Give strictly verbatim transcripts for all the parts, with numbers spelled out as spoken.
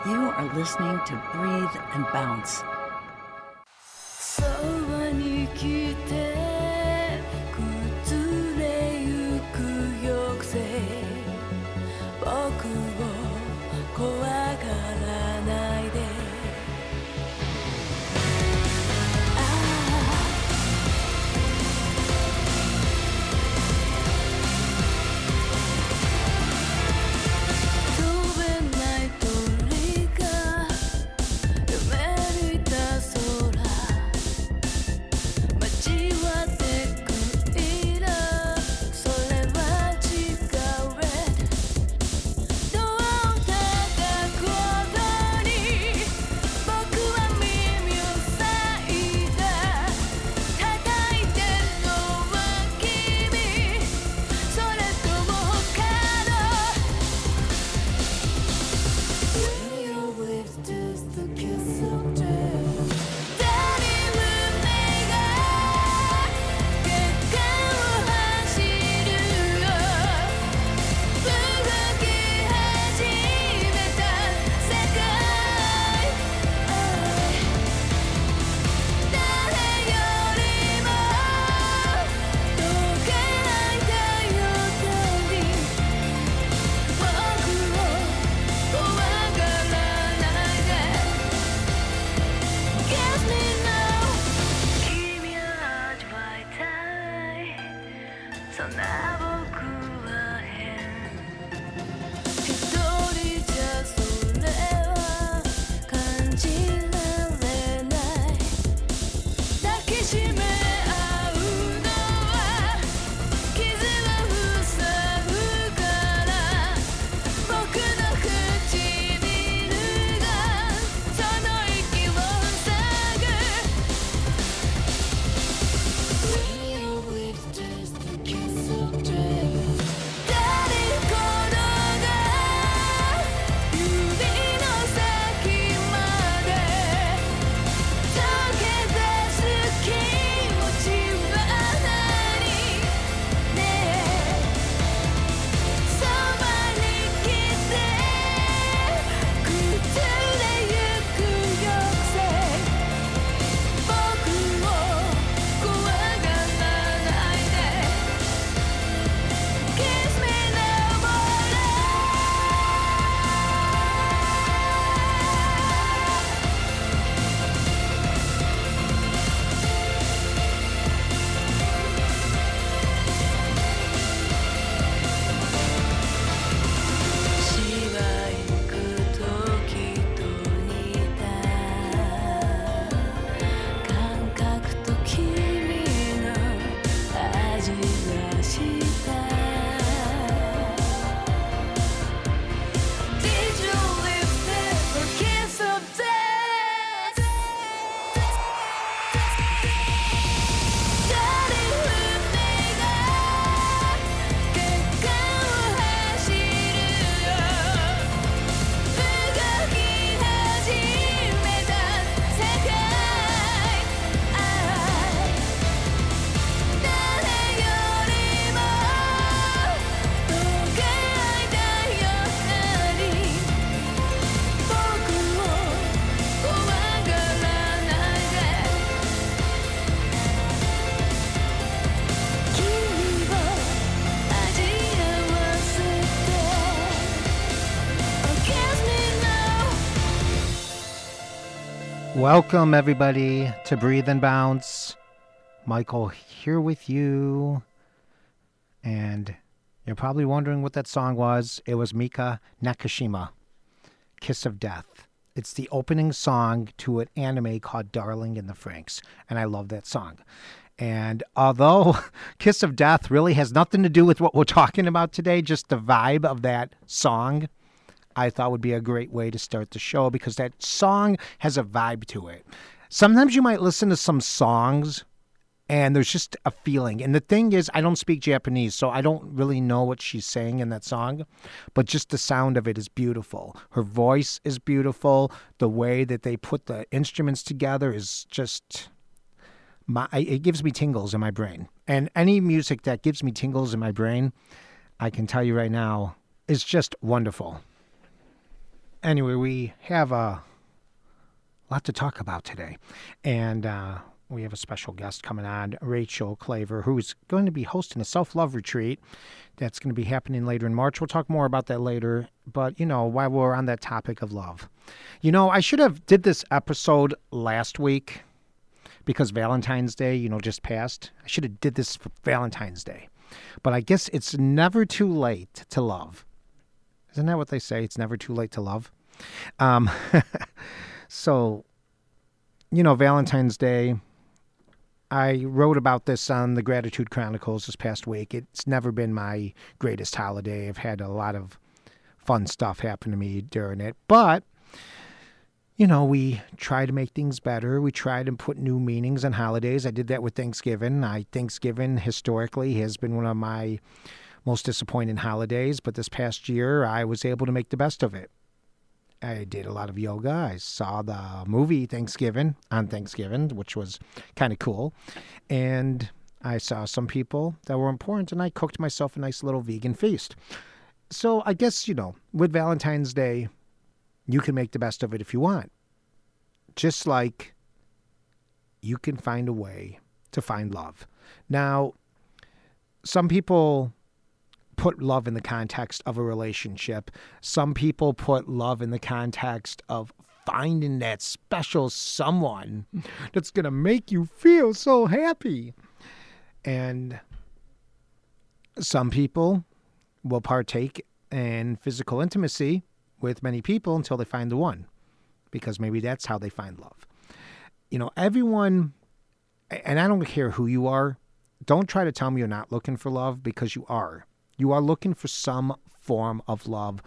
You are listening to Breathe and Bounce. そばに来て崩れゆく抑制僕を怖がらないで Welcome, everybody, to Breathe and Bounce. Michael here with you. And you're probably wondering what that song was. It was Mika Nakashima, Kiss of Death. It's the opening song to an anime called Darling in the Franxx. And I love that song. And although Kiss of Death really has nothing to do with what we're talking about today, just the vibe of that song, I thought would be a great way to start the show because that song has a vibe to it. Sometimes you might listen to some songs and there's just a feeling. And the thing is, I don't speak Japanese, so I don't really know what she's saying in that song, but just the sound of it is beautiful. Her voice is beautiful. The way that they put the instruments together is just, my, it gives me tingles in my brain. And any music that gives me tingles in my brain, I can tell you right now, is just wonderful. anyway, we have a lot to talk about today. And uh, we have a special guest coming on, Rachel Claver, who's going to be hosting a self-love retreat that's going to be happening later in March. We'll talk more about that later. But, you know, while we're on that topic of love, you know, I should have did this episode last week because Valentine's Day, you know, just passed. I should have did this for Valentine's Day. But I guess it's never too late to love. Isn't that what they say? It's never too late to love. Um, so, you know, Valentine's Day, I wrote about this on the Gratitude Chronicles this past week. It's never been my greatest holiday. I've had a lot of fun stuff happen to me during it. But, you know, we try to make things better. We try to put new meanings on holidays. I did that with Thanksgiving. I Thanksgiving historically has been one of my most disappointing holidays, but this past year I was able to make the best of it. I did a lot of yoga. I saw the movie Thanksgiving on Thanksgiving, which was kind of cool. And I saw some people that were important, and I cooked myself a nice little vegan feast. So I guess, you know, with Valentine's Day, you can make the best of it if you want. Just like you can find a way to find love. Now, some people put love in the context of a relationship. Some people put love in the context of finding that special someone that's going to make you feel so happy. And some people will partake in physical intimacy with many people until they find the one, because maybe that's how they find love. You know, everyone, and I don't care who you are, don't try to tell me you're not looking for love, because you are. You are looking for some form of love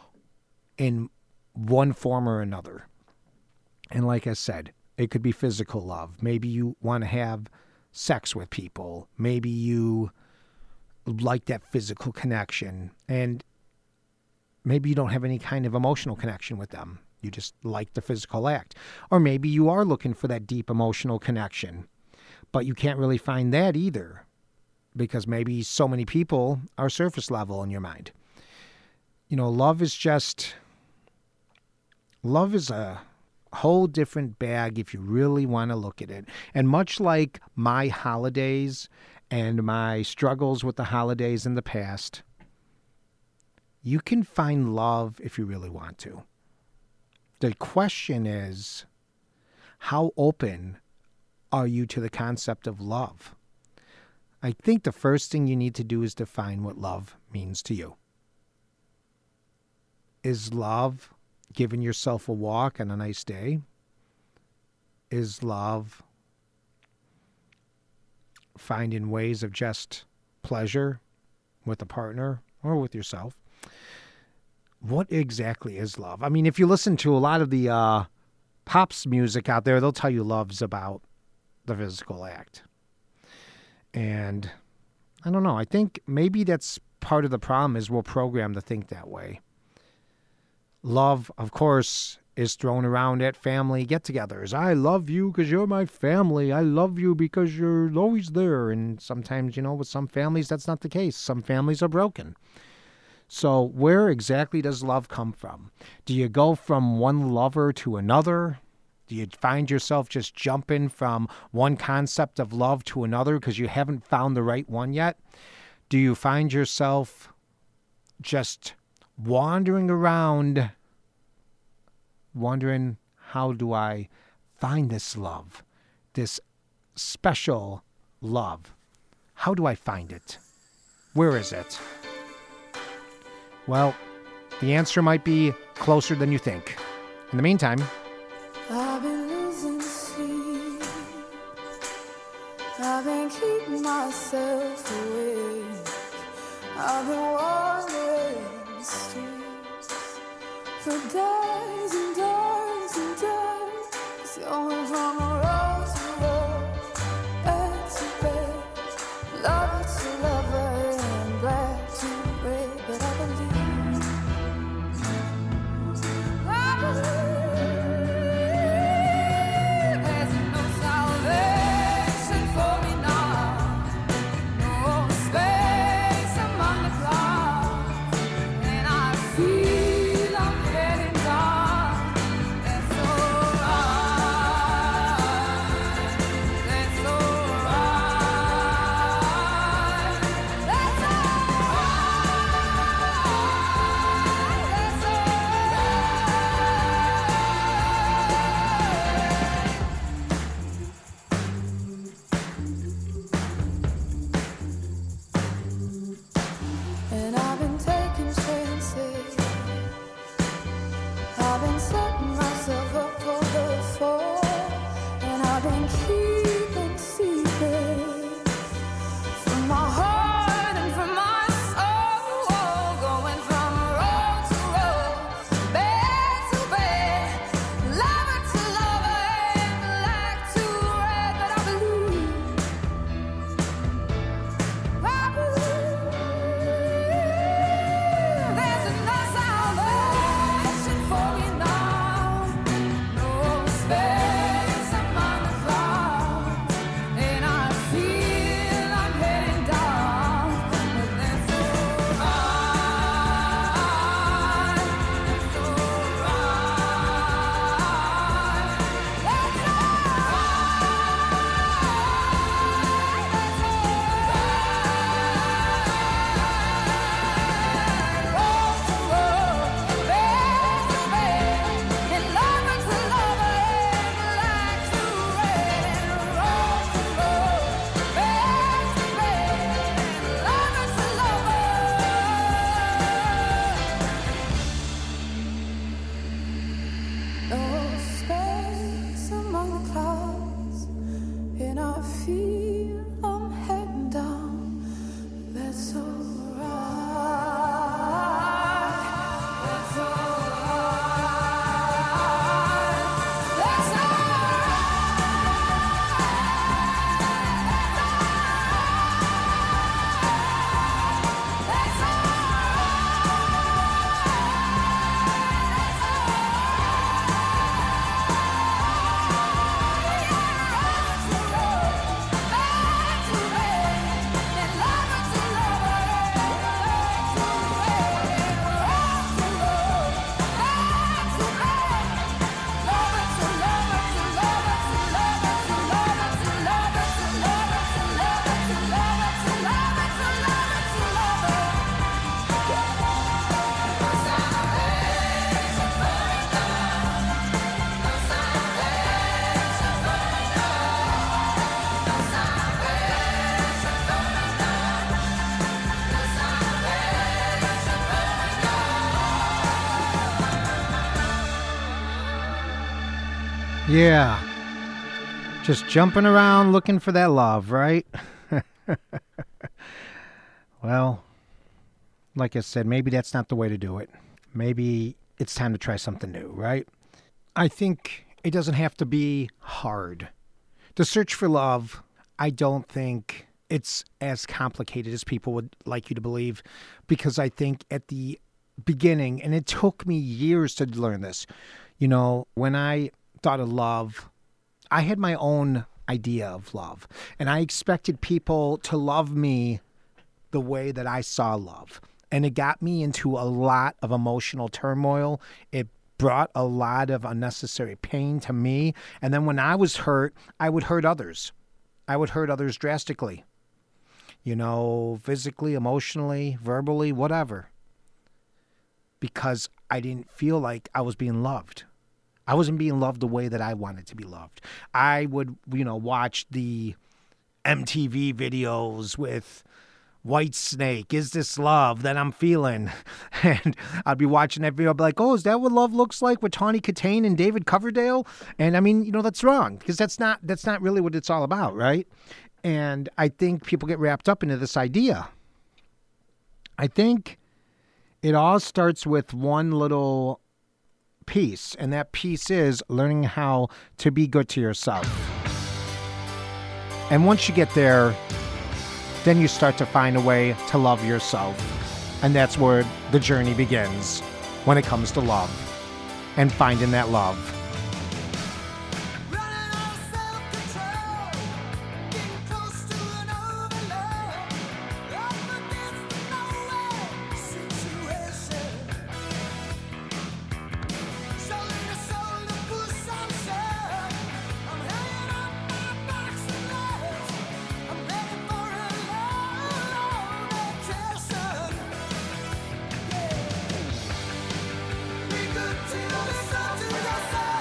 in one form or another. And like I said, it could be physical love. Maybe you want to have sex with people. Maybe you like that physical connection. And maybe you don't have any kind of emotional connection with them. You just like the physical act. Or maybe you are looking for that deep emotional connection, but you can't really find that either, because maybe so many people are surface level in your mind. You know, love is just, love is a whole different bag if you really want to look at it. And much like my holidays and my struggles with the holidays in the past, you can find love if you really want to. The question is, how open are you to the concept of love? I think the first thing you need to do is define what love means to you. Is love giving yourself a walk on a nice day? Is love finding ways of just pleasure with a partner or with yourself? What exactly is love? I mean, if you listen to a lot of the uh, pops music out there, they'll tell you love's about the physical act. And I don't know. I think maybe that's part of the problem, is we're programmed to think that way. Love, of course, is thrown around at family get-togethers. I love you because you're my family. I love you because you're always there. And sometimes, you know, with some families, that's not the case. Some families are broken. So where exactly does love come from? Do you go from one lover to another? Do you find yourself just jumping from one concept of love to another because you haven't found the right one yet? Do you find yourself just wandering around, wondering, how do I find this love, this special love? How do I find it? Where is it? Well, the answer might be closer than you think. In the meantime, I've been losing sleep. I've been keeping myself awake. I've been wandering the streets for days and days and days, going from road to road, bed to bed, lover to lover, and black to red. But I believe, I believe. Feel I'm heading down. Yeah. Just jumping around looking for that love, right? Well, like I said, maybe that's not the way to do it. Maybe it's time to try something new, right? I think it doesn't have to be hard. The search for love, I don't think it's as complicated as people would like you to believe, because I think at the beginning, and it took me years to learn this, you know, when I thought of love, I had my own idea of love, and I expected people to love me the way that I saw love. And it got me into a lot of emotional turmoil. It brought a lot of unnecessary pain to me. And then when I was hurt, I would hurt others. I would hurt others drastically. You know, physically, emotionally, verbally, whatever. Because I didn't feel like I was being loved. I wasn't being loved the way that I wanted to be loved. I would, you know, watch the M T V videos with White Snake, Is This Love That I'm Feeling? And I'd be watching that video, I'd be like, oh, is that what love looks like with Tawny Katane and David Coverdale? And I mean, you know, that's wrong, because that's not that's not really what it's all about, right? And I think people get wrapped up into this idea. I think it all starts with one little piece, and that piece is learning how to be good to yourself. And once you get there, then you start to find a way to love yourself. And that's where the journey begins when it comes to love and finding that love. Be good to yourself.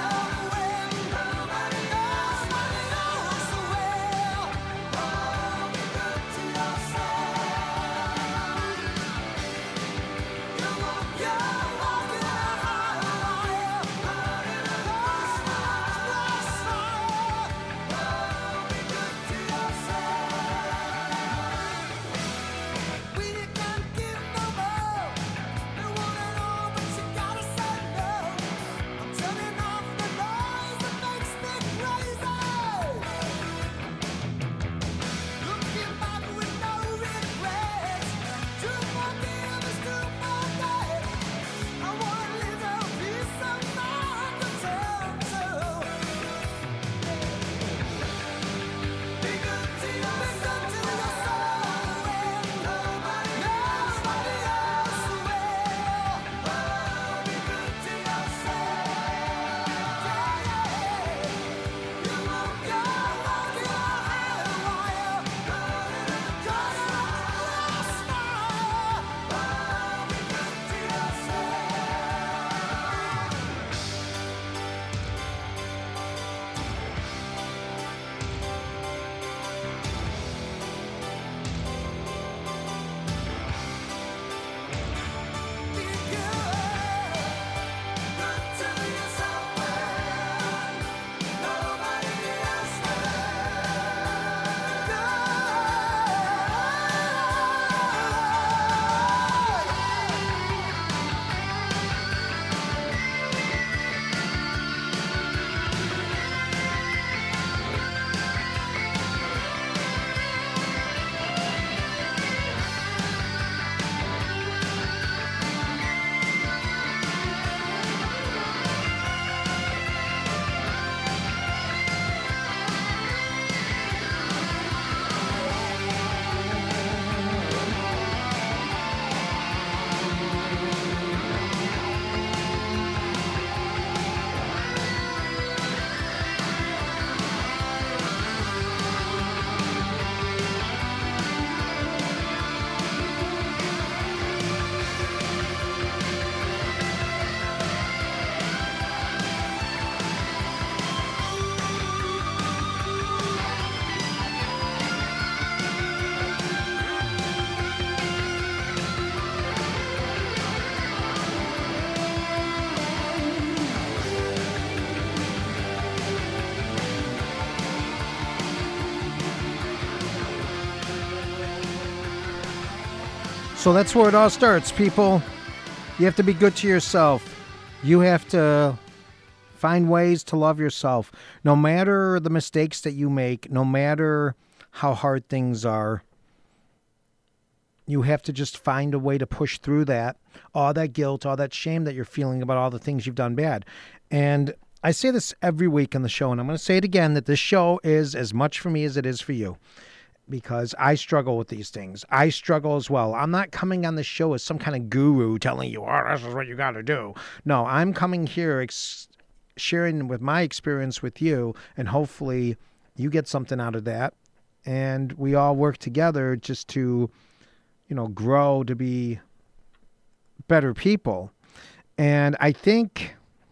So that's where it all starts, people. You have to be good to yourself. You have to find ways to love yourself. No matter the mistakes that you make, no matter how hard things are, you have to just find a way to push through that, all that guilt, all that shame that you're feeling about all the things you've done bad. And I say this every week on the show, and I'm going to say it again, that this show is as much for me as it is for you, because I struggle with these things. I struggle as well. I'm not coming on the show as some kind of guru telling you, oh, this is what you got to do. No, I'm coming here ex- sharing with my experience with you, and hopefully you get something out of that. And we all work together just to, you know, grow to be better people. And I think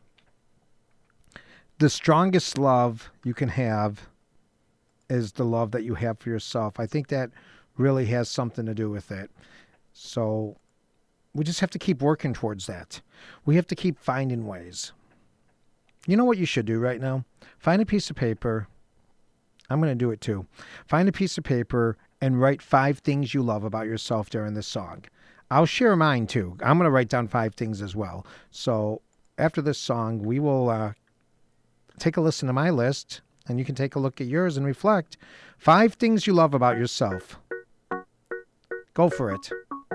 the strongest love you can have is the love that you have for yourself. I think that really has something to do with it. So we just have to keep working towards that. We have to keep finding ways. You know what you should do right now? Find a piece of paper. I'm going to do it too. Find a piece of paper and write five things you love about yourself during this song. I'll share mine too. I'm going to write down five things as well. So after this song, we will uh, take a listen to my list, and you can take a look at yours and reflect. Five things you love about yourself. Go for it.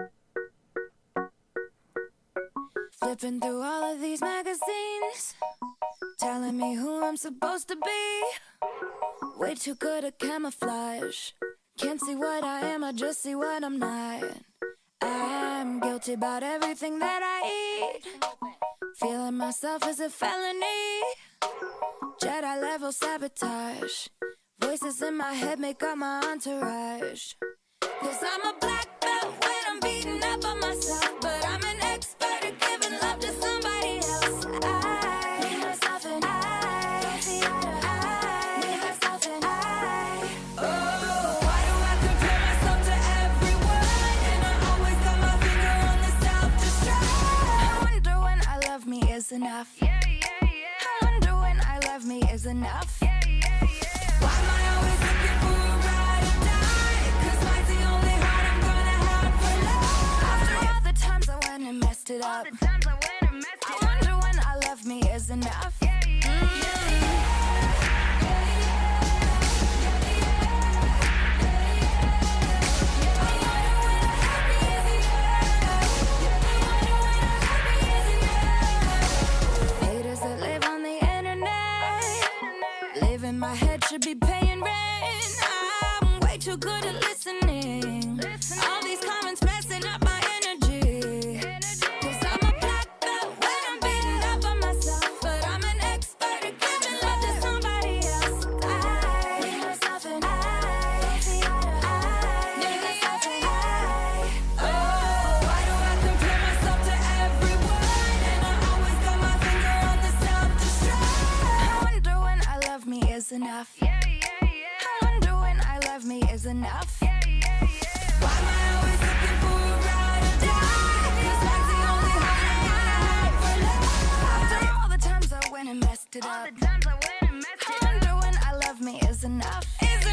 Flipping through all of these magazines, telling me who I'm supposed to be. Way too good at camouflage. Can't see what I am, I just see what I'm not. I'm guilty about everything that I eat. Feeling myself is a felony. Jedi level sabotage. Voices in my head make up my entourage. Cause I'm a black belt when I'm beating up on myself, but I'm an expert at giving love to somebody else. I need myself and I don't see eye to eye. Need myself and I. Oh, why do I compare myself to everyone? And I always got my finger on the self-destruct. I wonder when I love me is enough. Yeah, yeah, yeah. I wonder when I love me is enough. Yeah, yeah, yeah. Why am I always looking for a ride or die? Cause mine's the only heart I'm gonna have for love. After all the times I went and messed it up, all the times I went and messed it up, I wonder when I love me is enough. Yeah, yeah, haters that live on the internet, live in my head, should be paying rent. I'm way too good at listening. All these comments messing up my energy. Cause I'm a black belt when I'm beating up on myself, but I'm an expert at giving love to somebody else. I need myself and I see eye to eye. Need myself and I. Oh, why do I compare myself to everyone? And I always got my finger on the self-destruct. I wonder when I love me is enough. Yeah, yeah, yeah. I wonder when I love me is enough. Yeah, yeah, yeah. Why am I always looking for a ride or die? Cause mine's the only heart I'm gonna have for love. After all the times I went and messed it up, all the times I went and messed it up, I wonder when I love me is enough. Is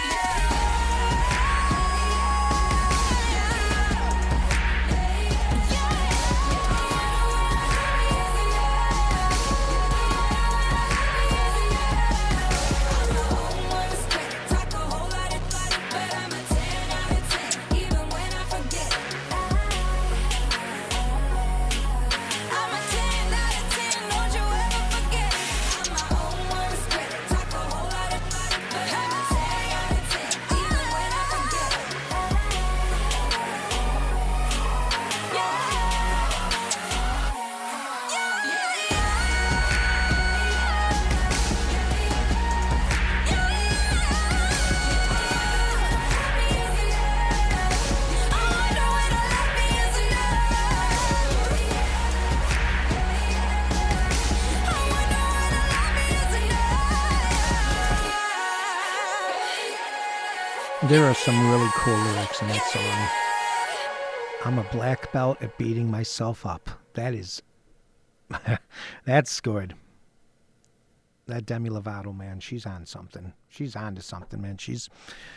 There are some really cool lyrics in that song. I'm a black belt at beating myself up. That is, that's good. That Demi Lovato, man, she's on something. She's on to something, man. She's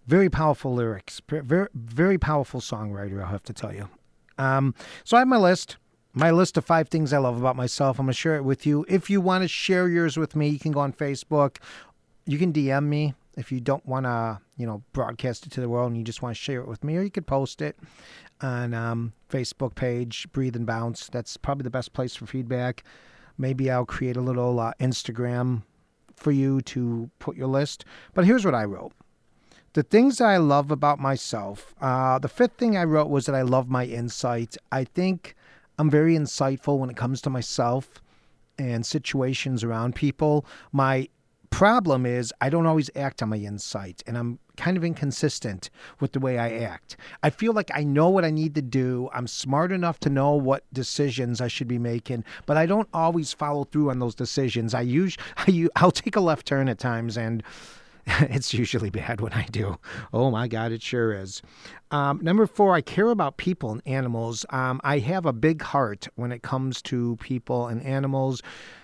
Very powerful lyrics. Very, very powerful songwriter, I'll have to tell you. Um, so I have my list. My list of five things I love about myself. I'm going to share it with you. If you want to share yours with me, you can go on Facebook. You can D M me if you don't want to, you know, broadcast it to the world and you just want to share it with me. Or you could post it on um, Facebook page, Breathe and Bounce. That's probably the best place for feedback. Maybe I'll create a little uh, Instagram for you to put your list. But here's what I wrote. The things I love about myself. Uh, the fifth thing I wrote was that I love my insight. I think I'm very insightful when it comes to myself and situations around people. My problem is I don't always act on my insight, and I'm kind of inconsistent with the way I act. I feel like I know what I need to do. I'm smart enough to know what decisions I should be making, but I don't always follow through on those decisions. I use, I, I'll take a left turn at times, and it's usually bad when I do. Oh my God, it sure is. Um, number four, I care about people and animals. Um, I have a big heart when it comes to people and animals.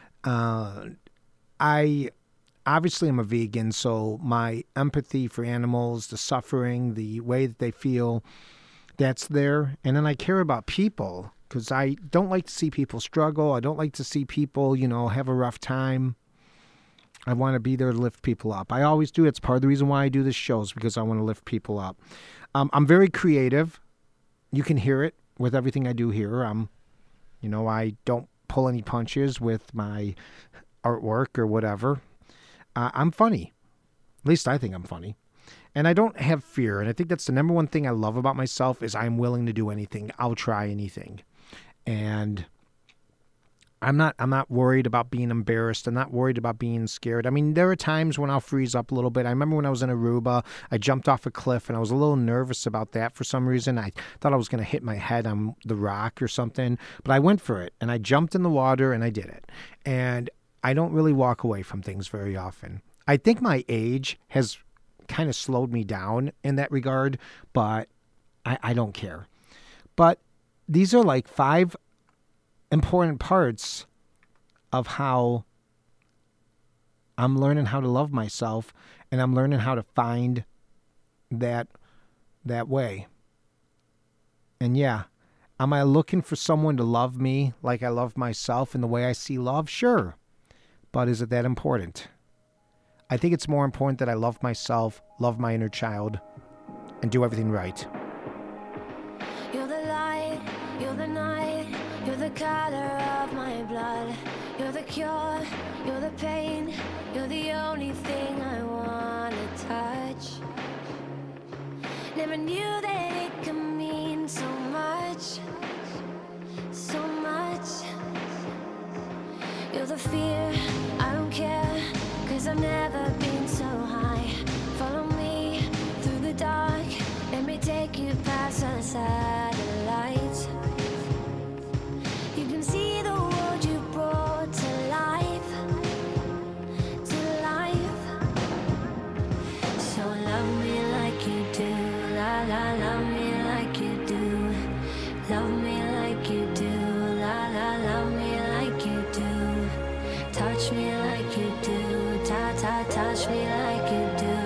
Uh, I obviously am a vegan, so my empathy for animals, the suffering, the way that they feel, that's there. And then I care about people because I don't like to see people struggle. I don't like to see people, you know, have a rough time. I want to be there to lift people up. I always do. It's part of the reason why I do this show is because I want to lift people up. Um, I'm very creative. You can hear it with everything I do here. Um, you know, I don't pull any punches with my artwork or whatever. Uh, I'm funny. At least I think I'm funny. And I don't have fear. And I think that's the number one thing I love about myself is I'm willing to do anything. I'll try anything. And I'm not I'm not worried about being embarrassed. I'm not worried about being scared. I mean, there are times when I'll freeze up a little bit. I remember when I was in Aruba, I jumped off a cliff and I was a little nervous about that for some reason. I thought I was going to hit my head on the rock or something, but I went for it and I jumped in the water and I did it. And I don't really walk away from things very often. I think my age has kind of slowed me down in that regard, but I, I don't care. But these are like five important parts of how I'm learning how to love myself, and I'm learning how to find that that way. And yeah, am I looking for someone to love me like I love myself in the way I see love? Sure. But is it that important? I think it's more important that I love myself, love my inner child, and do everything right. You're the light, you're the night, you're the color of my blood. You're the cure, you're the pain, you're the only thing I want to touch. Never knew that it could mean so much, so much. You're the fear, I don't care, cause I've never been so high. Follow me through the dark, let me take you past the satellites. You can see the world you brought to life, to life. So love me like you do, la la, love me like you do. Love me like you do, la la, love me like you do. Touch me like you do, ta ta, touch me like you do.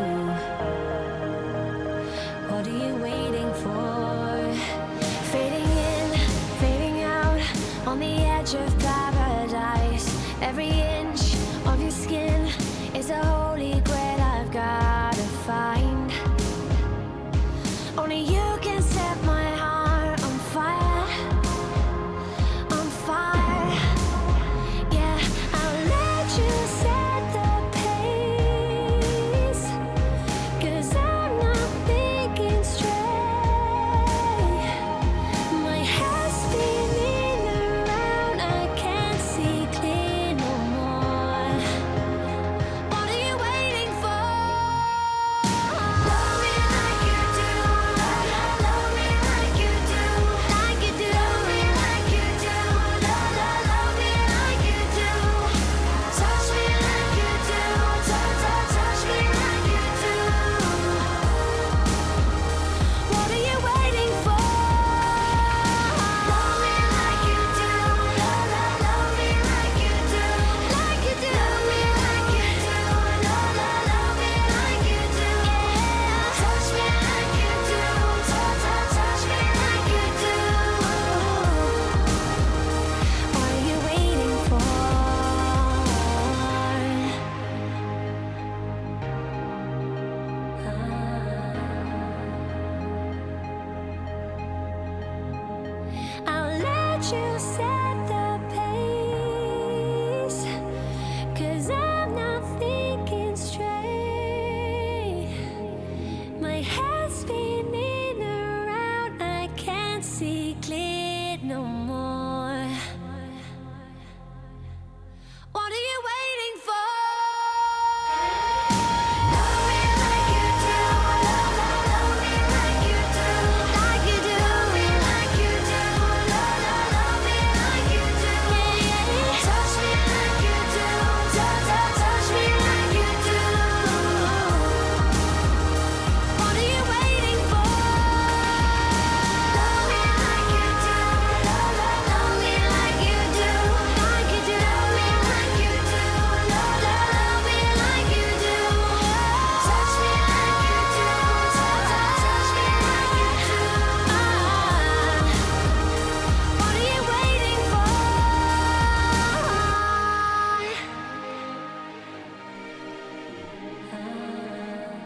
What are you waiting for? Fading in, fading out, on the edge of paradise. Every inch of your skin is a holy grail I've gotta find. Only you can set my heart on fire, on fire. Yeah, I'll let you set the pace.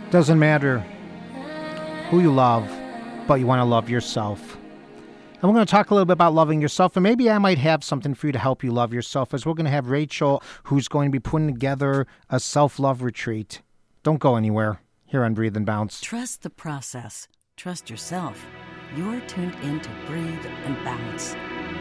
Doesn't matter who you love, but you want to love yourself. And we're going to talk a little bit about loving yourself, and maybe I might have something for you to help you love yourself, as we're going to have Rachel, who's going to be putting together a self-love retreat. Don't go anywhere here on Breathe and Bounce. Trust the process. Trust yourself. You're tuned in to Breathe and Bounce.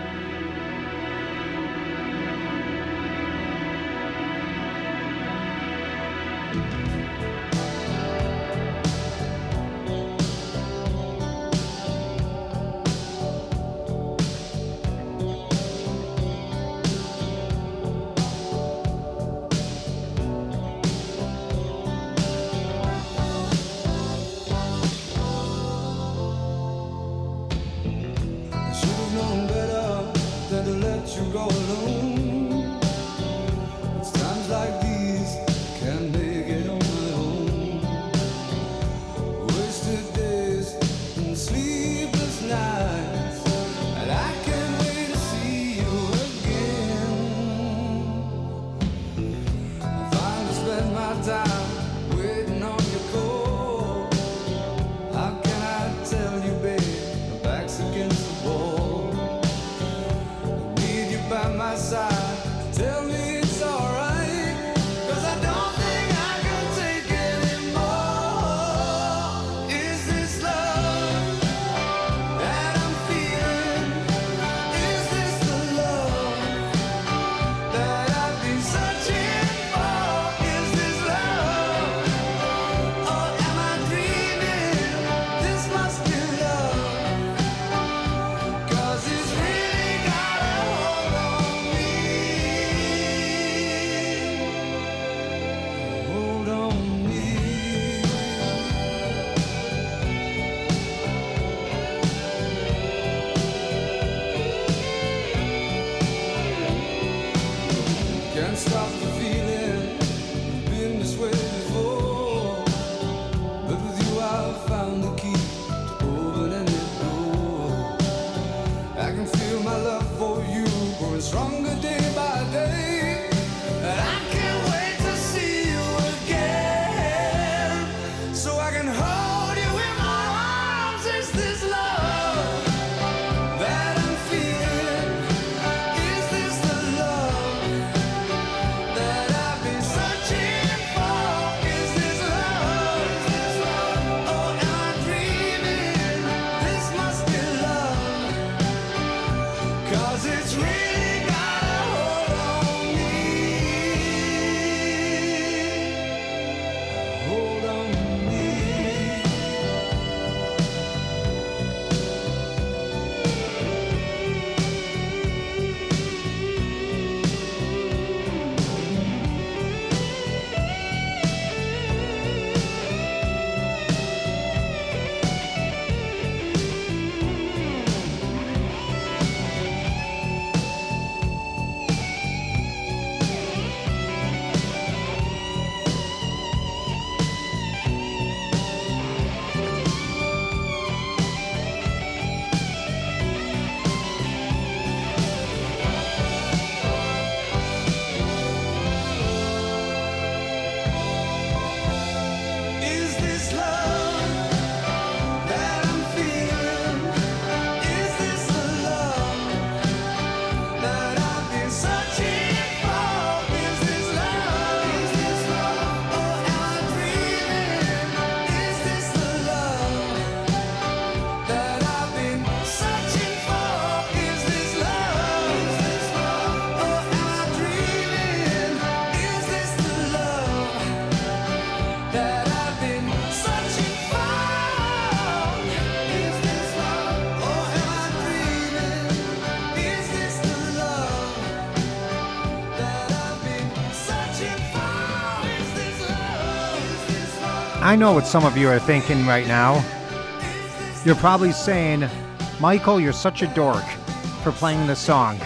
I know what some of you are thinking right now. You're probably saying, Michael, you're such a dork for playing this song.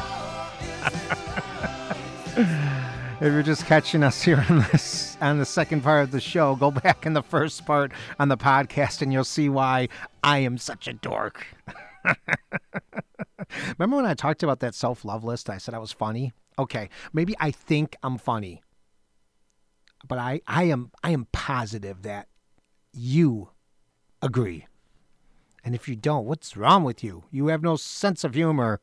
If you're just catching us here on this on the second part of the show, go back in the first part on the podcast and you'll see why I am such a dork. Remember when I talked about that self-love list? I said I was funny. Okay, maybe I think I'm funny, but I, I am I am positive that you agree. And if you don't, what's wrong with you? You have no sense of humor.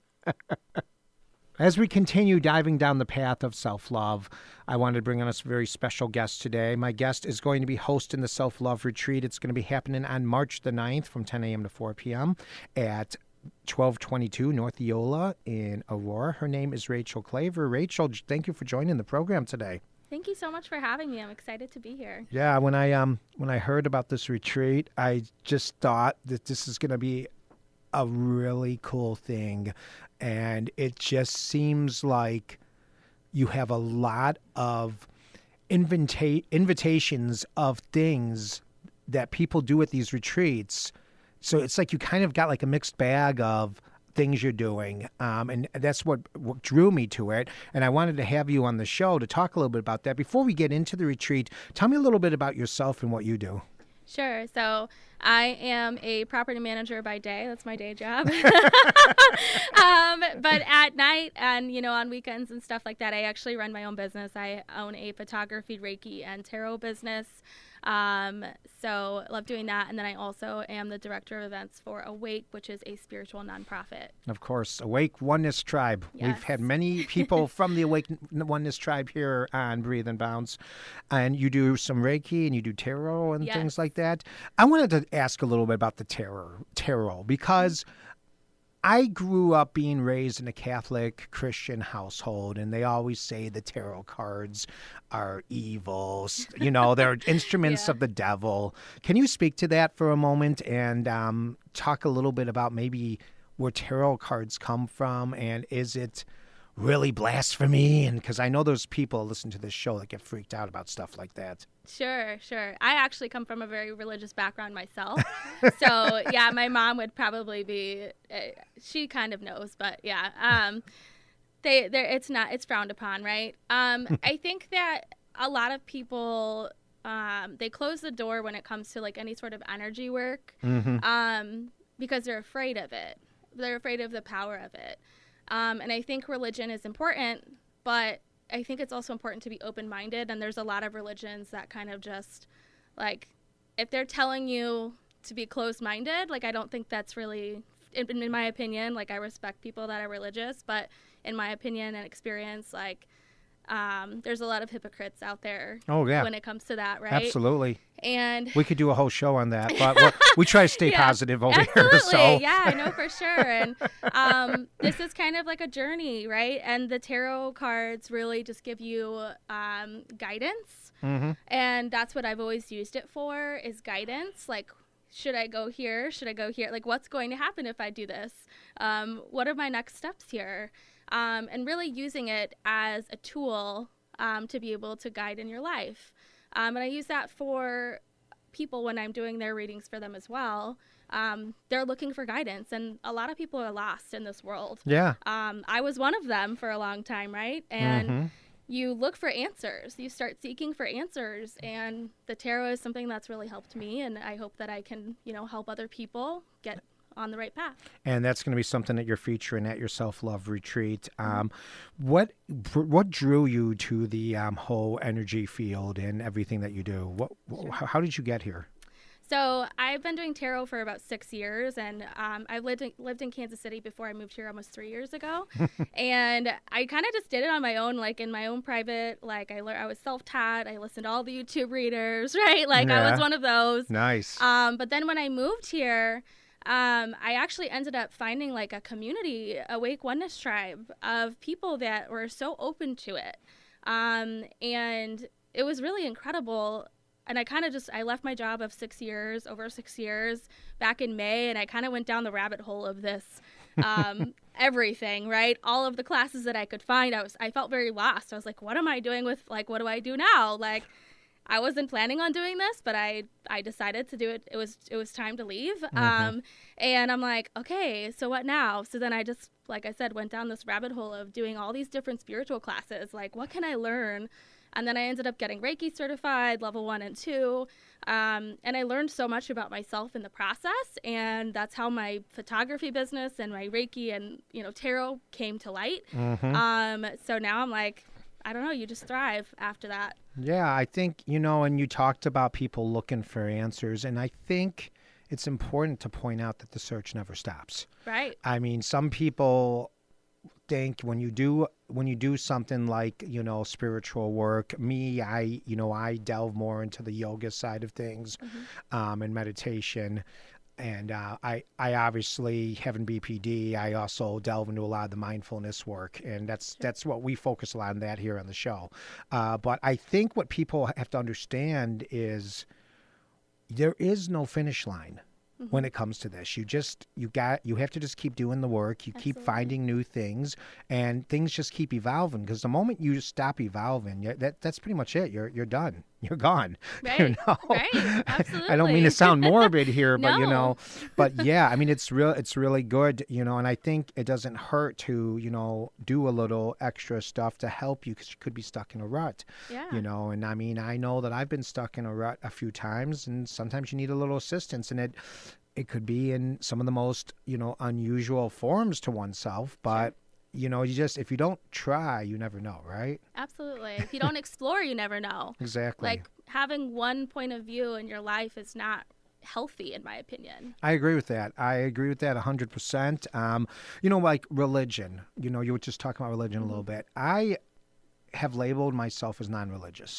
As we continue diving down the path of self-love, I wanted to bring on a very special guest today. My guest is going to be hosting the Self-Love Retreat. It's going to be happening on March the ninth from ten a.m. to four p.m. at twelve twenty-two North Eola in Aurora. Her name is Rachel Claver. Rachel, thank you for joining the program today. Thank you so much for having me. I'm excited to be here. Yeah, when I um when I heard about this retreat, I just thought that this is going to be a really cool thing. And it just seems like you have a lot of invita- invitations of things that people do at these retreats. So it's like you kind of got like a mixed bag of things you're doing. Um, and that's what, what drew me to it. And I wanted to have you on the show to talk a little bit about that. Before we get into the retreat, tell me a little bit about yourself and what you do. Sure. So I am a property manager by day. That's my day job. um, but at night and, you know, on weekends and stuff like that, I actually run my own business. I own a photography, Reiki, and tarot business. Um, so I love doing that. And then I also am the director of events for Awake, which is a spiritual nonprofit. Of course, Awake Oneness Tribe. Yes. We've had many people from the Awake Oneness Tribe here on Breathe and Bounce. And you do some Reiki and you do tarot and Yes. things like that. I wanted to ask a little bit about the tarot, tarot because I grew up being raised in a Catholic Christian household, and they always say the tarot cards are evil. You know, they're instruments Yeah. of the devil. Can you speak to that for a moment and um, talk a little bit about maybe where tarot cards come from, and is it really blasphemy? And because I know those people listen to this show that get freaked out about stuff like that. Sure, sure. I actually come from a very religious background myself. So, yeah, my mom would probably be, uh, she kind of knows, but yeah, um, they, they're, it's not, it's frowned upon, right? Um, I think that a lot of people, um, they close the door when it comes to like any sort of energy work, Mm-hmm. um, because they're afraid of it. They're afraid of the power of it. Um, and I think religion is important, but I think it's also important to be open-minded, and there's a lot of religions that kind of just, like, if they're telling you to be closed-minded, like, I don't think that's really, in, in my opinion, like, I respect people that are religious, but in my opinion and experience, like, um, there's a lot of hypocrites out there Oh, yeah. when it comes to that, right? Absolutely. And We could do a whole show on that, but we'll, we try to stay Yeah, positive over absolutely. here. So. Yeah, I know for sure. And um, this is kind of like a journey, right? And the tarot cards really just give you um, guidance. Mm-hmm. And that's what I've always used it for, is guidance. Like, should I go here? Should I go here? Like, what's going to happen if I do this? Um, what are my next steps here? Um, and really using it as a tool um, to be able to guide in your life. Um, and I use that for people when I'm doing their readings for them as well. Um, they're looking for guidance, and a lot of people are lost in this world. Yeah. Um, I was one of them for a long time, right? And Mm-hmm. you look for answers. You start seeking for answers, and the tarot is something that's really helped me, and I hope that I can, you know, help other people get on the right path. And that's going to be something that you're featuring at your self-love retreat. Um, what what drew you to the um, whole energy field and everything that you do? What, Sure. how, how did you get here? So I've been doing tarot for about six years, and um, I've lived in, lived in Kansas City before I moved here almost three years ago. And I kind of just did it on my own, like in my own private, like I learned, I was self-taught. I listened to all the YouTube readers, right? Like I Yeah. was one of those. Nice. Um, but then when I moved here, um, I actually ended up finding like a community, Awake Oneness Tribe, of people that were so open to it. Um, and it was really incredible. And I kind of just, I left my job of six years, over six years back in May, and I kind of went down the rabbit hole of this, um, everything, right? All of the classes that I could find, I was, I felt very lost. I was like, what am I doing with, like, what do I do now? Like, I wasn't planning on doing this, but I, I decided to do it. It was, it was time to leave. Mm-hmm. Um, and I'm like, okay, so what now? So then I just, like I said, went down this rabbit hole of doing all these different spiritual classes. Like, what can I learn? And then I ended up getting Reiki certified, level one and two. Um, and I learned so much about myself in the process. And that's how my photography business and my Reiki and, you know, tarot came to light. Mm-hmm. Um, so now I'm like, I don't know, you just thrive after that. Yeah, I think, you know, and you talked about people looking for answers, and I think it's important to point out that the search never stops. Right. I mean, some people think when you do when you do something like, you know, spiritual work, me, I, you know, I delve more into the yoga side of things, Mm-hmm. um, and meditation. And uh, I, I obviously have in B P D. I also delve into a lot of the mindfulness work, and that's Sure. that's what we focus a lot on that here on the show. Uh, but I think what people have to understand is there is no finish line Mm-hmm. when it comes to this. You just you got you have to just keep doing the work. You keep Absolutely. finding new things, and things just keep evolving. Because the moment you stop evolving, you, that that's pretty much it. You're you're done. You're gone. Right. You know? Right. I don't mean to Absolutely. sound morbid here, but you No. know, but yeah, I mean it's real. It's really good, you know, and I think it doesn't hurt to, you know, do a little extra stuff to help you, because you could be stuck in a rut, Yeah. you know. And I mean, I know that I've been stuck in a rut a few times, and sometimes you need a little assistance, and it it could be in some of the most, you know, unusual forms to oneself, but. You know, you just, if you don't try, you never know, right? Absolutely. If you don't explore, you never know. Exactly. Like, having one point of view in your life is not healthy, in my opinion. I agree with that. I agree with that one hundred percent. Um, you know, like religion, you know, you were just talking about religion a little bit. I have labeled myself as non-religious.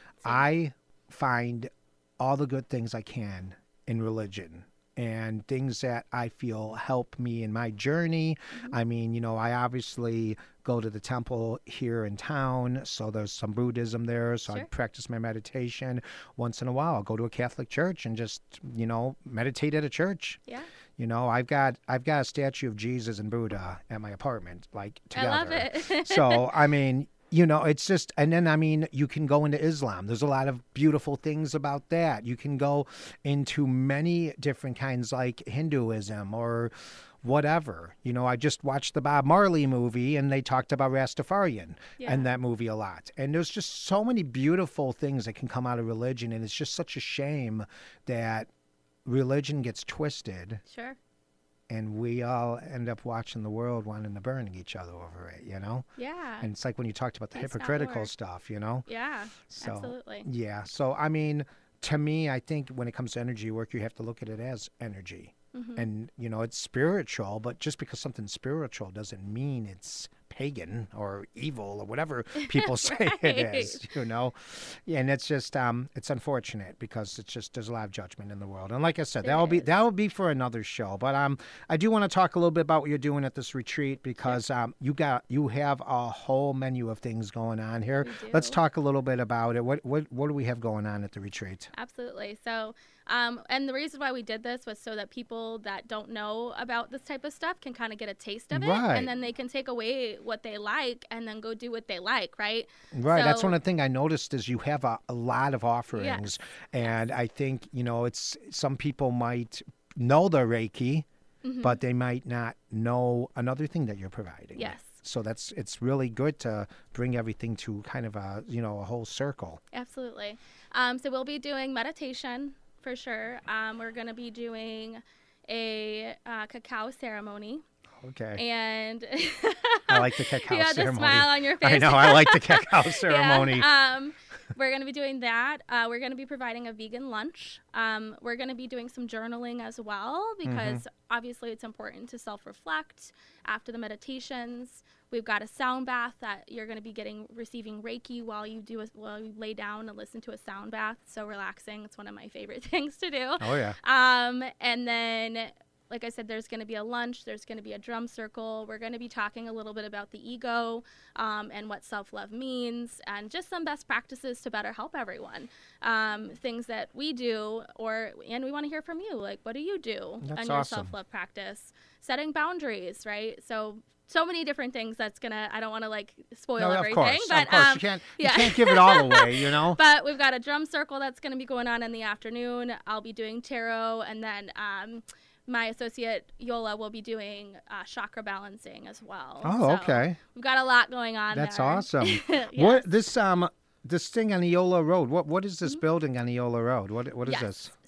I find all the good things I can in religion, and things that I feel help me in my journey. Mm-hmm. I mean, you know, I obviously go to the temple here in town, so there's some Buddhism there, so I Sure. practice my meditation. Once in a while, I'll go to a Catholic church and just, you know, meditate at a church. Yeah. You know, I've got I've got a statue of Jesus and Buddha at my apartment, like together. I love it. So, I mean, you know, it's just, and then, I mean, you can go into Islam. There's a lot of beautiful things about that. You can go into many different kinds, like Hinduism or whatever. You know, I just watched the Bob Marley movie, and they talked about Rastafarian Yeah. and that movie a lot. And there's just so many beautiful things that can come out of religion, and it's just such a shame that religion gets twisted, Sure. and we all end up watching the world wanting to burn each other over it, you know? Yeah. And it's like when you talked about the Peace, not hypocritical war. stuff, you know? Yeah. So, Absolutely. yeah. So, I mean, to me, I think when it comes to energy work, you have to look at it as energy. Mm-hmm. And, you know, it's spiritual, but just because something's spiritual doesn't mean it's pagan or evil or whatever people say it is, you know? Yeah, and it's just, um, it's unfortunate because it's just, there's a lot of judgment in the world. And like I said, There that'll be, is. that'll be for another show. But um, I do want to talk a little bit about what you're doing at this retreat, because um, you got, you have a whole menu of things going on here. We Let's do. talk a little bit about it. What, what, what do we have going on at the retreat? Absolutely. So, um, and the reason why we did this was so that people that don't know about this type of stuff can kind of get a taste of it, Right. and then they can take away what they like and then go do what they like, right? Right. That's So- one of the things I noticed is you have a, a lot of offerings. And I think, you know, it's some people might know the Reiki, Mm-hmm. but they might not know another thing that you're providing. Yes. So that's, it's really good to bring everything to kind of a, you know, a whole circle. Absolutely. Um, so we'll be doing meditation for sure. Um, we're going to be doing a uh, cacao ceremony. Okay. And I like the cacao you had ceremony. the smile on your face. I know. I like the cacao ceremony. Yeah, um, we're going to be doing that. Uh, we're going to be providing a vegan lunch. Um, we're going to be doing some journaling as well, because Mm-hmm. obviously it's important to self-reflect after the meditations. We've got a sound bath that you're going to be getting, receiving Reiki while you do a, while you lay down and listen to a sound bath. So relaxing. It's one of my favorite things to do. Oh, yeah. Um, and then, like I said, there's going to be a lunch. There's going to be a drum circle. We're going to be talking a little bit about the ego, um, and what self-love means, and just some best practices to better help everyone. Um, things that we do, or and we want to hear from you. Like, what do you do That's on your awesome. self-love practice? Setting boundaries, right? So. So many different things that's gonna. I don't want to like spoil No, of everything, course. but of course. um, you can't, yeah. you can't give it all away, you know? But we've got a drum circle that's going to be going on in the afternoon. I'll be doing tarot, and then um, my associate Yola will be doing uh, chakra balancing as well. Oh, So okay. We've got a lot going on. That's there. awesome. Yes. What this um this thing on Eola Road? What what is this building on Eola Road? What what is Yes. this?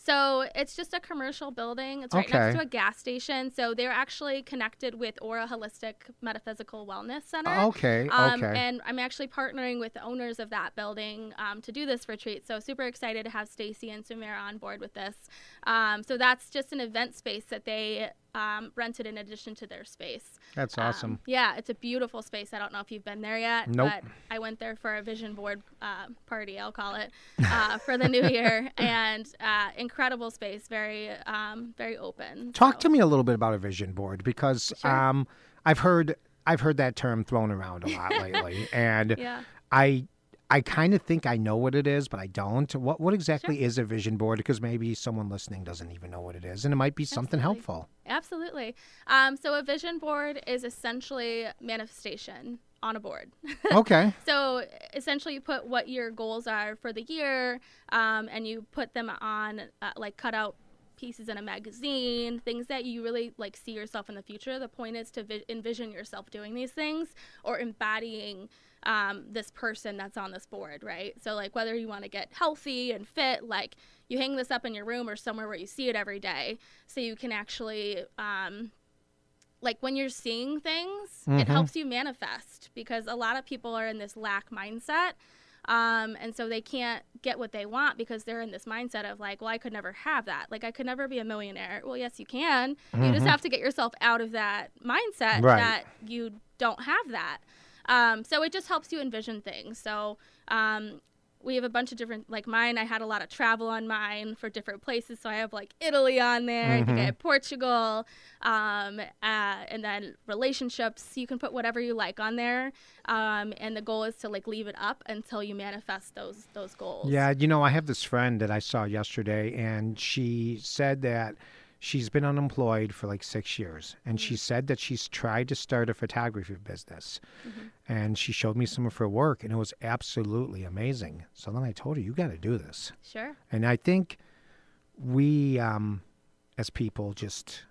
So it's just a commercial building. It's right next Okay. to a gas station. So they're actually connected with Aura Holistic Metaphysical Wellness Center. Okay, Um, okay. And I'm actually partnering with the owners of that building um, to do this retreat. So super excited to have Stacy and Samira on board with this. Um, so that's just an event space that they um, rented in addition to their space. That's Um, awesome. yeah, it's a beautiful space. I don't know if you've been there yet, Nope. but I went there for a vision board uh, party, I'll call it, uh, for the new year. And uh, incredible space, very, um, very open. Talk So- to me a little bit about a vision board because Sure. um, I've heard I've heard that term thrown around a lot lately, and Yeah. I I kind of think I know what it is, but I don't. What what exactly is a vision board? Because maybe someone listening doesn't even know what it is, and it might be something Absolutely. helpful. Absolutely. Um, so a vision board is essentially manifestation on a board. Okay. So essentially, you put what your goals are for the year, um, and you put them on uh, like cut out pieces in a magazine, things that you really like see yourself in the future. The point is to vi- envision yourself doing these things or embodying um, this person that's on this board, right? So like whether you want to get healthy and fit, like you hang this up in your room or somewhere where you see it every day, so you can actually. Um, like when you're seeing things, it Mhm. helps you manifest because a lot of people are in this lack mindset. Um, and so they can't get what they want because they're in this mindset of like, well, I could never have that. Like I could never be a millionaire. Well, yes, you can. You just have to get yourself out of that mindset Right. that you don't have that. Um, so it just helps you envision things. So, um, we have a bunch of different, like mine, I had a lot of travel on mine for different places. So I have like Italy on there. I think I have Portugal. Um, uh, and then relationships, you can put whatever you like on there. Um, and the goal is to like leave it up until you manifest those, those goals. Yeah, you know, I have this friend that I saw yesterday, and she said that she's been unemployed for like six years. And she said that she's tried to start a photography business. And she showed me some of her work, and it was absolutely amazing. So then I told her, you got to do this. Sure. And I think we, um, as people, just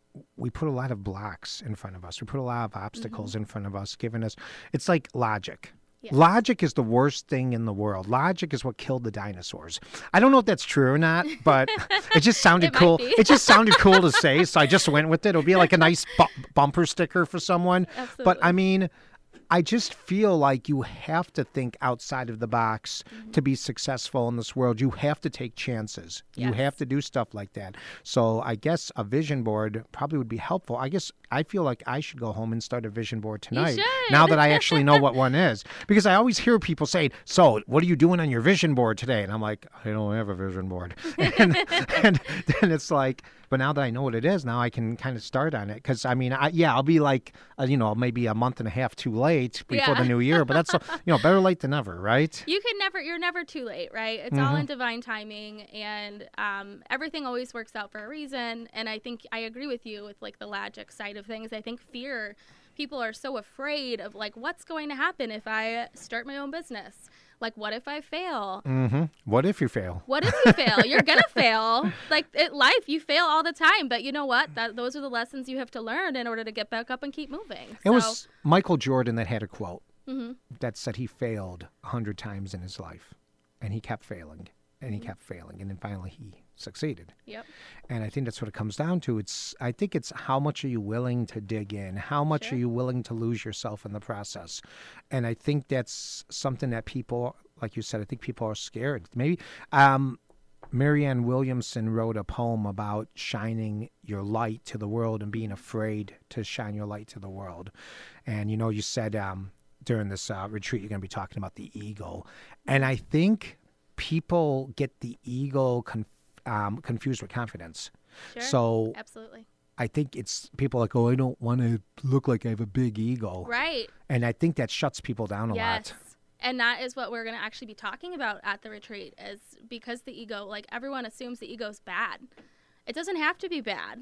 we put a lot of blocks in front of us. We put a lot of obstacles in front of us, giving us. It's like logic. Yes. Logic is the worst thing in the world. Logic is what killed the dinosaurs. I don't know if that's true or not, but it just sounded It might cool. be. It just sounded cool to say, so I just went with it. It'll be like a nice bu- bumper sticker for someone. Absolutely. But I mean, I just feel like you have to think outside of the box to be successful in this world. You have to take chances. You Yes. have to do stuff like that. So I guess a vision board probably would be helpful. I guess I feel like I should go home and start a vision board tonight. should. Now that I actually know what one is. Because I always hear people say, so what are you doing on your vision board today? And I'm like, I don't have a vision board. and, and then it's like, but now that I know what it is, now I can kind of start on it. Because, I mean, I, yeah, I'll be like, uh, you know, maybe a month and a half too late before Yeah. the new year. But that's, uh, you know, better late than never, right? You can never, you're never too late, right? It's all in divine timing, and um, everything always works out for a reason. And I think I agree with you with like the logic side of things. I think fear, people are so afraid of like, what's going to happen if I start my own business? Like, what if I fail? Mm-hmm. What if you fail? What if you fail? You're gonna fail. Like it, life, you fail all the time. But you know what? That those are the lessons you have to learn in order to get back up and keep moving. It was Michael Jordan that had a quote Mhm. that said he failed a hundred times in his life, and he kept failing, and he kept failing, and then finally he succeeded. Yep. And I think that's what it comes down to. It's I think it's how much are you willing to dig in? How much Sure. are you willing to lose yourself in the process? And I think that's something that people, like you said, I think people are scared. Maybe um, Marianne Williamson wrote a poem about shining your light to the world and being afraid to shine your light to the world. And, you know, you said um, during this uh, retreat, you're going to be talking about the ego. And I think people get the ego conf- um, confused with confidence. Sure. So Absolutely. I think it's people like, oh, I don't want to look like I have a big ego. Right. And I think that shuts people down a Yes. lot. And that is what we're going to actually be talking about at the retreat, is because the ego, like everyone assumes the ego's bad. It doesn't have to be bad.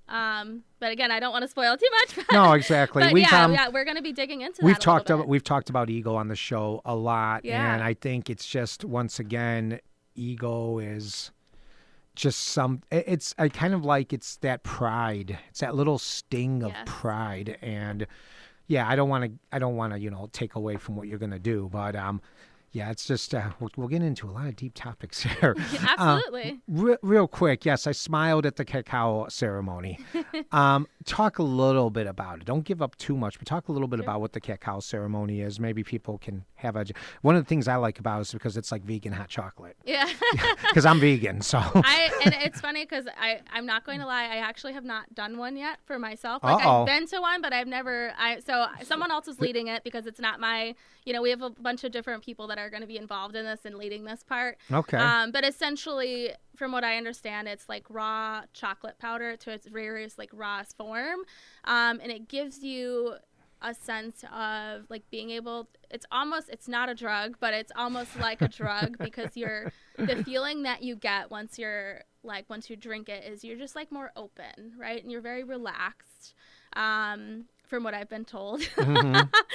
Um, but again, I don't want to spoil too much. But, No, exactly. But We've, yeah, um, yeah, we're going to be digging into We've that a talked little about bit. we've talked about ego on the show a lot, Yeah. and I think it's just once again, ego is just some. it- It's I kind of like it's that pride. It's that little sting of Yes. pride, and yeah, I don't want to. I don't want to you know take away from what you're gonna do, but um, Yeah, it's just, uh, we'll, we'll get into a lot of deep topics here. Absolutely. Uh, re- real quick, yes, I smiled at the cacao ceremony. um, talk a little bit about it. Don't give up too much, but talk a little bit Sure. about what the cacao ceremony is. Maybe people can have a. One of the things I like about it is because it's like vegan hot chocolate. Yeah. Because I'm vegan, so. I and it's funny because I I'm not going to lie, I actually have not done one yet for myself. Like Uh-oh. I've been to one, but I've never. I so someone else is leading it because it's not my. You know, we have a bunch of different people that are going to be involved in this and leading this part. Okay. Um, but essentially, from what I understand, it's like raw chocolate powder to its rarest, like rawest form, um, and it gives you a sense of like being able. It's almost. It's not a drug, but it's almost like a drug because you're the feeling that you get once you're like once you drink it is you're just like more open, right, and you're very relaxed. Um, from what I've been told. Mm-hmm.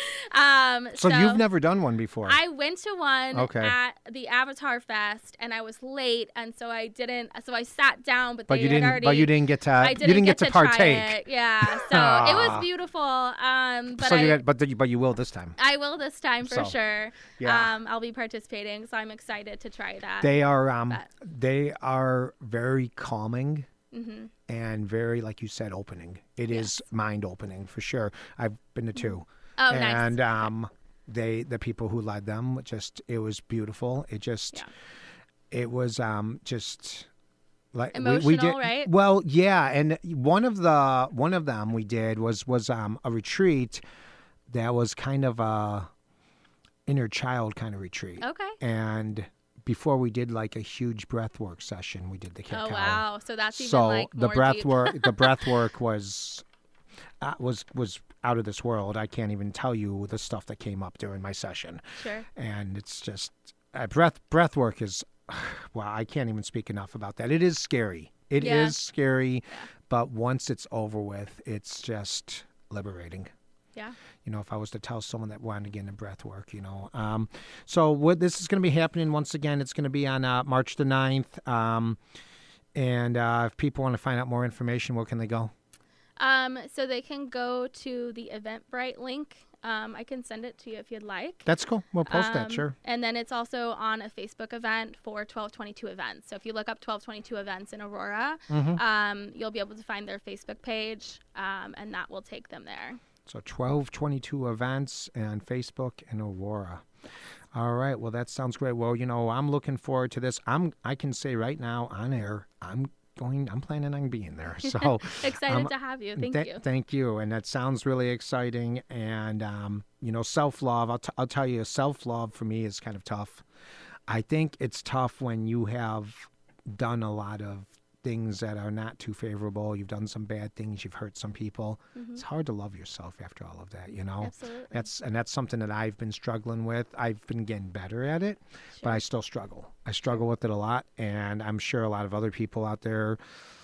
um, So, so you've never done one before? I went to one Okay. at the Avatar Fest, and I was late, and so I didn't. So I sat down, but, but they you had didn't. already. But you didn't get to. I you didn't, didn't get, get, to try partake. it. Yeah, so it was beautiful. Um, but so I, you got, but the, but you will this time. I will this time for So, sure. yeah. Um, I'll be participating, so I'm excited to try that. They are um But- they are very calming hmm and very, like you said, opening. It is mind opening for sure. I've been to two. Oh, and nice. um they the people who led them just it was beautiful. It just Yeah. it was um just like Emotional, we, we did right? well, yeah, and one of the one of them we did was was um a retreat that was kind of a inner child kind of retreat. Okay. And before we did like a huge breath work session, we did the cacao. Oh wow! So that's even So like the more breath deep. work, the breath work was, uh, was was out of this world. I can't even tell you the stuff that came up during my session, Sure. and it's just uh, breath breath work is, well, I can't even speak enough about that. It is scary. It is Yeah. scary, but once it's over with, it's just liberating. Yeah. You know, if I was to tell someone that wanted to get into breath work, you know. Um, so what this is going to be happening once again, it's going to be on uh, March the ninth. Um, and uh, if people want to find out more information, where can they go? Um, so they can go to the Eventbrite link. Um, I can send it to you if you'd like. That's cool. We'll post that, Um, sure. And then it's also on a Facebook event for twelve twenty-two events. So if you look up twelve twenty-two events in Aurora, Mm-hmm. um, you'll be able to find their Facebook page, um, and that will take them there. So twelve twenty-two events on Facebook in Aurora. All right. Well, that sounds great. Well, you know, I'm looking forward to this. I'm. I can say right now on air, I'm going. I'm planning on being there. So Excited um, to have you. Thank th- you. Thank you. And that sounds really exciting. And um, you know, self love. I'll t- I'll tell you, self love for me is kind of tough. I think it's tough when you have done a lot of things that are not too favorable. You've done some bad things. You've hurt some people. Mhm. It's hard to love yourself after all of that, you know? Absolutely. That's and that's something that I've been struggling with. I've been getting better at it, but I still struggle. I struggle with it a lot, and I'm sure a lot of other people out there.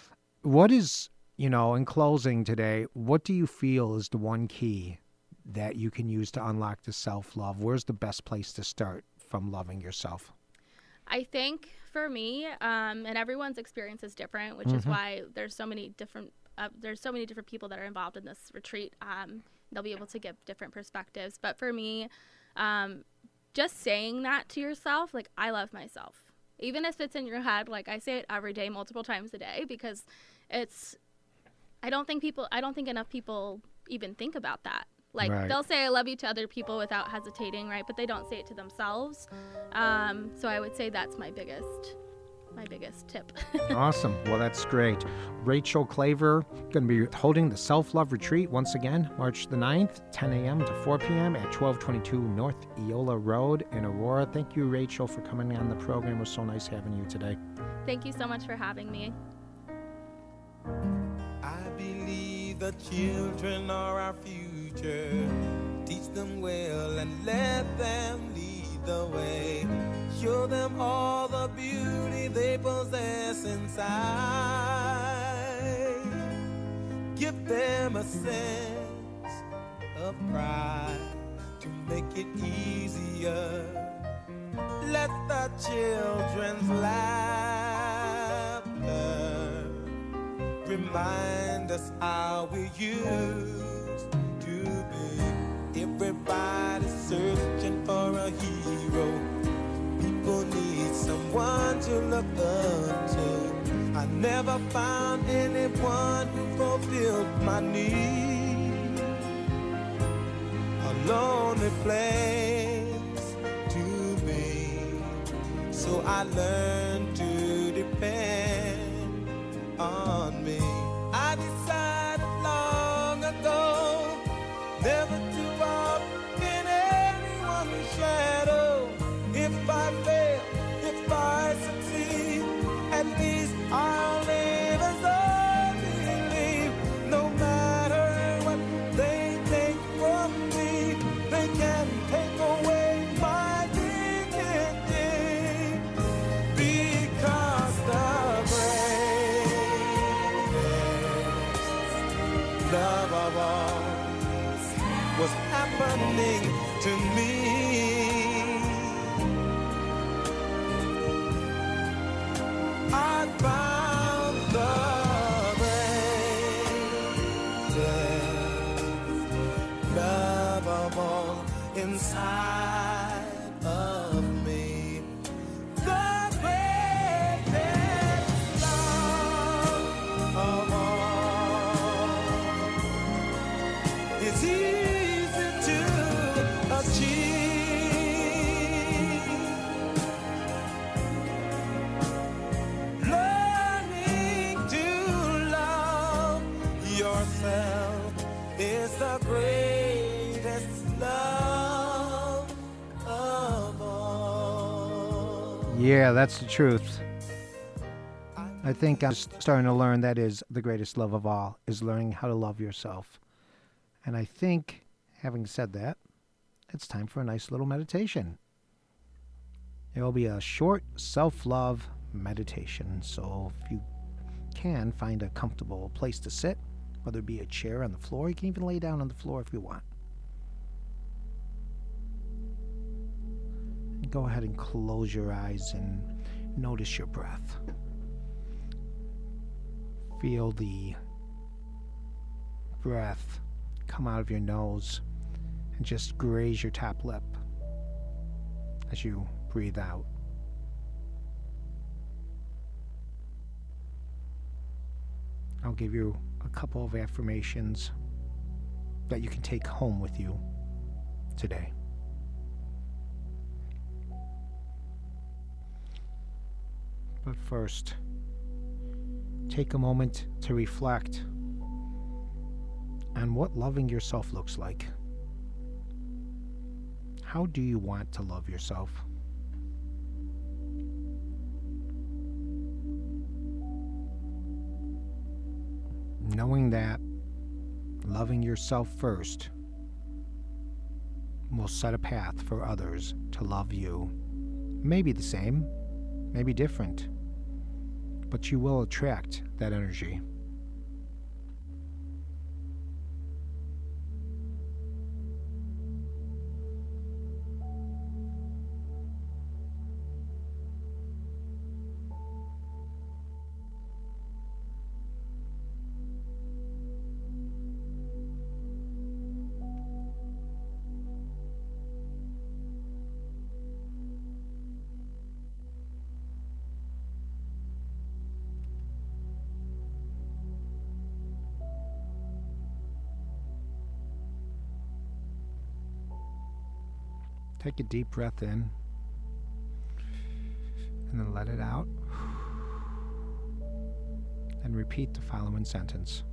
What is, you know, in closing today, what do you feel is the one key that you can use to unlock the self-love? Where's the best place to start from loving yourself? I think for me, um, and everyone's experience is different, which is Mhm. why there's so many different uh, there's so many different people that are involved in this retreat. Um, they'll be able to give different perspectives. But for me, um, just saying that to yourself, like, I love myself, even if it's in your head. Like, I say it every day, multiple times a day, because it's. I don't think people. I don't think enough people even think about that. Like, Right. they'll say I love you to other people without hesitating, right? But they don't say it to themselves. Um, so I would say that's my biggest, my biggest tip. Awesome. Well, that's great. Rachel Claver going to be holding the Self-Love Retreat once again, March the ninth, ten a.m. to four p.m. at twelve twenty-two North Eola Road in Aurora. Thank you, Rachel, for coming on the program. It was so nice having you today. Thank you so much for having me. I believe the children are our future. Teach them well and let them lead the way. Show them all the beauty they possess inside. Give them a sense of pride to make it easier. Let the children's laughter remind us how we used to be. Everybody's searching for a hero. other two. I never found anyone who fulfilled my need. A lonely place to be. So I learned to depend on me. I decided long ago never to walk in anyone's shadow. If I fail, if I succeed, at least I'll live as I believe. No matter what they take from me, they can take away my dignity. Because the greatest love of all was happening to me. I found the greatest love of all inside of me. The greatest love of all is easy to achieve. Learning to love yourself is the greatest love of all. Yeah, that's the truth. I think I'm starting to learn that is the greatest love of all, is learning how to love yourself. And I think, having said that, it's time for a nice little meditation. It will be a short self-love meditation. So if you can, find a comfortable place to sit, whether it be a chair on the floor. You can even lay down on the floor if you want. And go ahead and close your eyes and notice your breath. Feel the breath come out of your nose and just graze your top lip as you breathe out. I'll give you a couple of affirmations that you can take home with you today. But first, take a moment to reflect on what loving yourself looks like. How do you want to love yourself? Knowing that loving yourself first will set a path for others to love you. Maybe the same, maybe different, but you will attract that energy. Take a deep breath in, and then let it out. And repeat the following sentence.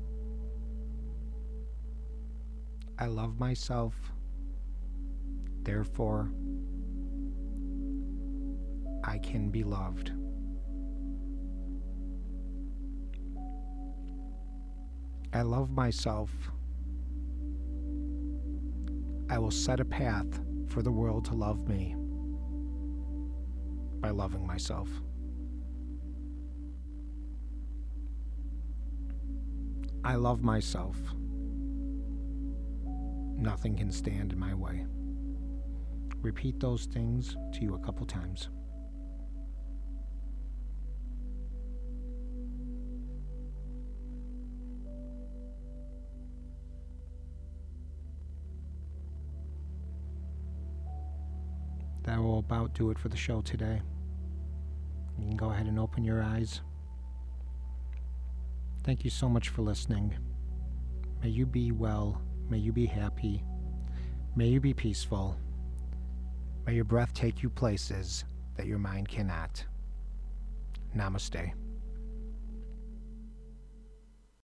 I love myself, therefore I can be loved. I love myself. I will set a path for the world to love me by loving myself. I love myself. Nothing can stand in my way. Repeat those things to you a couple times. That will about do it for the show today. You can can go ahead and open your eyes. Thank you so much for listening. May you be well. May you be happy. May you be peaceful. May your breath take you places that your mind cannot. Namaste.